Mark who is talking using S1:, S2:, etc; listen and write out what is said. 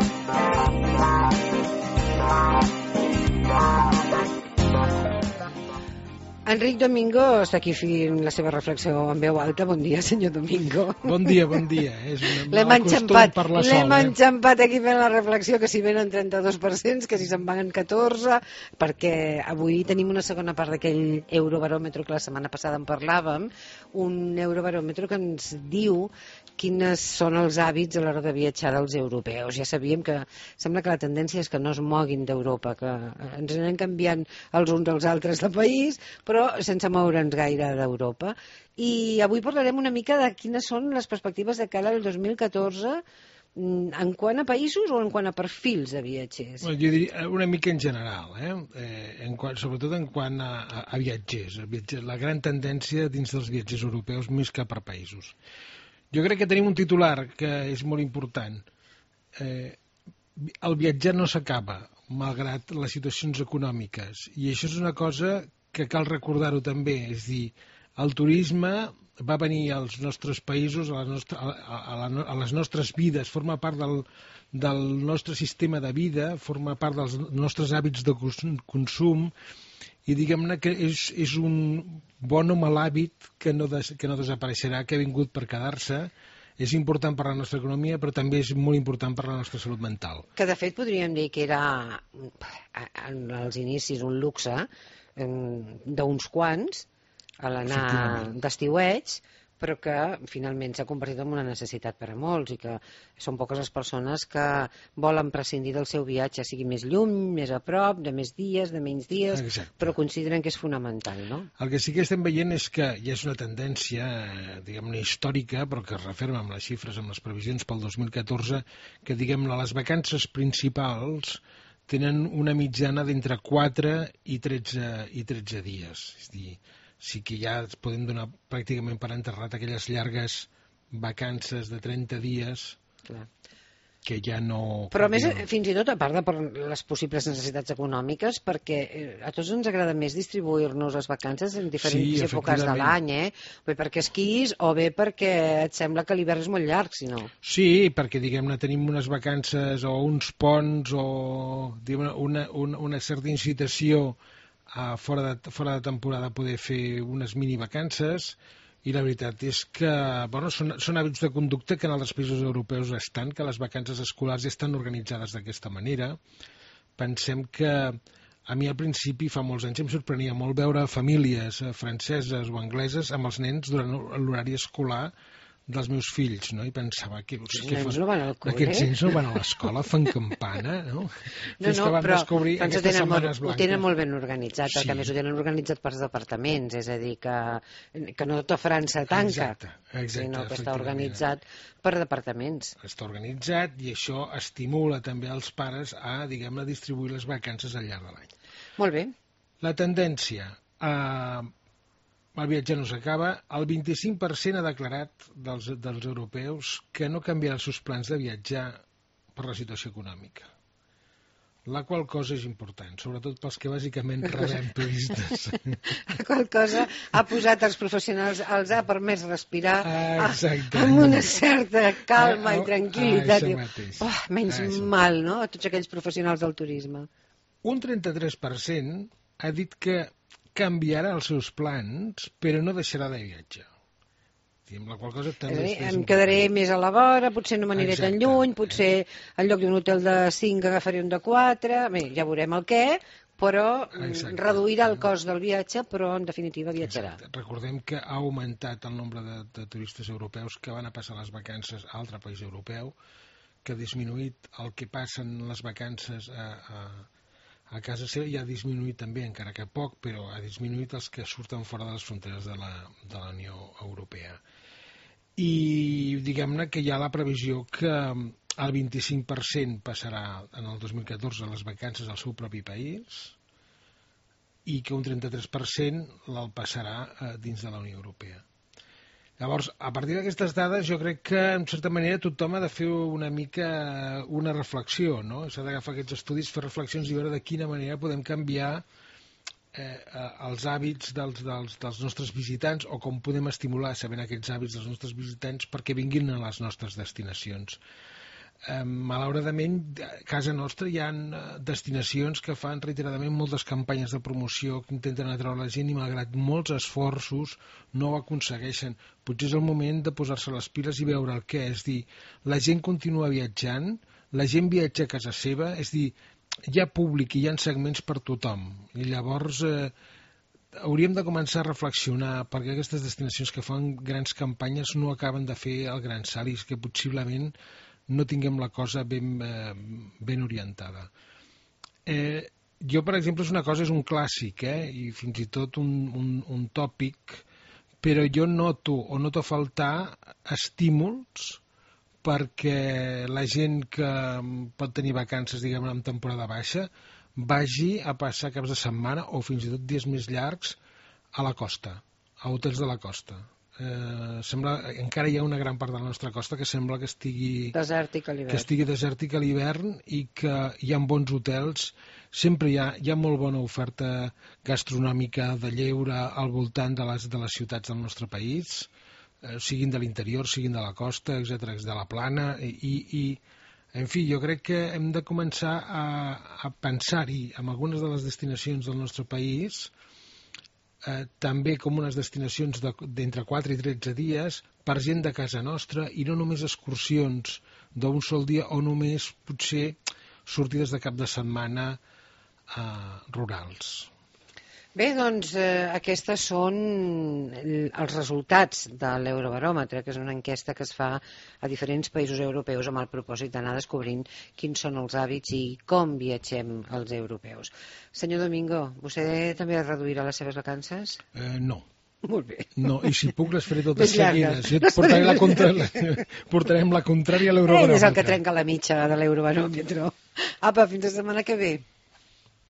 S1: Enric Domingo està aquí fent la seva reflexió en veu alta. Bon dia, senyor Domingo.
S2: Bon dia, bon dia. És un mal costum parlar sol.
S1: L'hem enxampat aquí fent la reflexió, que si venen 32%, que si se'n van 14%, perquè avui tenim una segona part d'aquell eurobaròmetre que la setmana passada en parlàvem, un eurobaròmetre que ens diu quines són els hàbits a l'hora de viatjar dels europeus. Ja sabíem que sembla que la tendència és que no es moguin d'Europa, que ens anem canviant els uns als altres de país, però sense moure'ns gaire d'Europa. I avui parlarem una mica de quines són les perspectives de cara al 2014 en quant a països o en quant a perfils de viatgers?
S2: Jo diria una mica en general, sobretot en quant a viatgers. La gran tendència dins dels viatgers europeus més que per països. Jo crec que tenim un titular que és molt important. El viatjar no s'acaba, malgrat les situacions econòmiques. I això és una cosa que cal recordar-ho també. És dir, el turisme va venir als nostres països, a les nostres vides, forma part del nostre sistema de vida, forma part dels nostres hàbits de consum, i diguem-ne que és un bon o mal hàbit que no desapareixerà, que ha vingut per quedar-se. És important per la nostra economia, però també és molt important per la nostra salut mental.
S1: Que de fet podríem dir que era en els inicis un luxe d'uns quants a l'anar d'estiueig, però que finalment s'ha convertit en una necessitat per a molts i que són poques les persones que volen prescindir del seu viatge, sigui més lluny, més a prop, de més dies, de menys dies. Exacte. Però consideren que és fonamental, no?
S2: El que sí que estem veient és que ja és una tendència, diguem-ne, històrica, però que es referma amb les xifres, amb les previsions pel 2014, que, diguem-ne, les vacances principals tenen una mitjana d'entre 4 i 13 dies. És a dir, sí que ja podem donar pràcticament per enterrat aquelles llargues vacances de 30 dies. Clar. Que ja no...
S1: Però a més, fins i tot, a part de per les possibles necessitats econòmiques, perquè a tots ens agrada més distribuir-nos les vacances en diferents èpoques de l'any, Bé perquè esquís o bé perquè et sembla que l'hivern és molt llarg, si no.
S2: Sí, perquè, diguem-ne, tenim unes vacances o uns ponts o una certa incitació fora de temporada poder fer unes mini vacances, i la veritat és que són hàbits de conducta que en altres països europeus estan, que les vacances escolars ja estan organitzades d'aquesta manera. Pensem que a mi al principi, fa molts anys, em sorprenia molt veure famílies franceses o angleses amb els nens durant l'horari escolar dels meus fills, no? I pensava que
S1: aquests nens no van al col·le.
S2: Aquests nens no van a l'escola, fan campana, no?
S1: Però ho tenen molt ben organitzat, perquè a més ho tenen organitzat per departaments, és a dir, que no tota França tanca, sinó que està organitzat per departaments.
S2: Està organitzat i això estimula també els pares a, diguem-ne, distribuir les vacances al llarg de l'any.
S1: Molt bé.
S2: La tendència el viatge no s'acaba. El 25% ha declarat dels europeus que no canviarà els seus plans de viatjar per la situació econòmica. La qual cosa és important, sobretot pels que bàsicament rebem turistes.
S1: La qual cosa ha posat els professionals, els ha permès respirar amb una certa calma i tranquil·litat. Menys mal, no?, a tots aquells professionals del turisme.
S2: Un 33% ha dit que canviarà els seus plans, però no deixarà de viatjar. La qual cosa també
S1: em quedaré més a la vora, potser no m'aniré tan lluny, potser en lloc d'un hotel de 5 agafaré un de 4, bé, ja veurem el què, però reduirà el cost del viatge, però en definitiva viatjarà.
S2: Recordem que ha augmentat el nombre de turistes europeus que van a passar les vacances a altre país europeu, que ha disminuït el que passen les vacances a casa seva, i ha disminuït també, encara que poc, però ha disminuït els que surten fora de les fronteres de la Unió Europea. I diguem-ne que hi ha la previsió que el 25% passarà en el 2014 les vacances al seu propi país i que un 33% el passarà dins de la Unió Europea. Llavors, a partir d'aquestes dades, jo crec que, en certa manera, tothom ha de fer una mica una reflexió, no? S'ha d'agafar aquests estudis, fer reflexions i veure de quina manera podem canviar els hàbits dels nostres visitants, o com podem estimular sabent aquests hàbits dels nostres visitants perquè vinguin a les nostres destinacions. malauradament, a casa nostra hi ha destinacions que fan reiteradament moltes campanyes de promoció que intenten atraure la gent i malgrat molts esforços no ho aconsegueixen. Potser és el moment de posar-se les piles i veure el què, és dir, la gent continua viatjant, la gent viatja a casa seva, és dir, hi ha públic i hi ha segments per tothom i llavors hauríem de començar a reflexionar perquè aquestes destinacions que fan grans campanyes no acaben de fer el gran salt i que possiblement no tinguem la cosa ben orientada. Jo, per exemple, és un clàssic, i fins i tot un tòpic, però jo noto a faltar estímuls perquè la gent que pot tenir vacances, diguem, en temporada baixa, vagi a passar caps de setmana o fins i tot dies més llargs a la costa, a hotels de la costa. Encara hi ha una gran part de la nostra costa que sembla que estigui desèrtica a l'hivern i que hi ha bons hotels, sempre hi ha molt bona oferta gastronòmica de lleure al voltant de les ciutats del nostre país, siguin de l'interior, siguin de la costa, etc., de la plana, i en fi, jo crec que hem de començar a pensar-hi en algunes de les destinacions del nostre país també com unes destinacions d'entre 4 i 13 dies per gent de casa nostra i no només excursions d'un sol dia o només potser sortides de cap de setmana rurals.
S1: Bé, doncs aquestes són els resultats de l'Eurobaròmetre, que és una enquesta que es fa a diferents països europeus amb el propòsit d'anar descobrint quins són els hàbits i com viatgem els europeus. Senyor Domingo, vostè també reduirà les seves vacances?
S2: No.
S1: Molt bé.
S2: No, i si puc les faré totes seguides. Jo et portarem la contrària a l'Eurobaròmetre.
S1: Ell és el que trenca la mitja de l'Eurobaròmetre. Apa, fins la setmana que ve.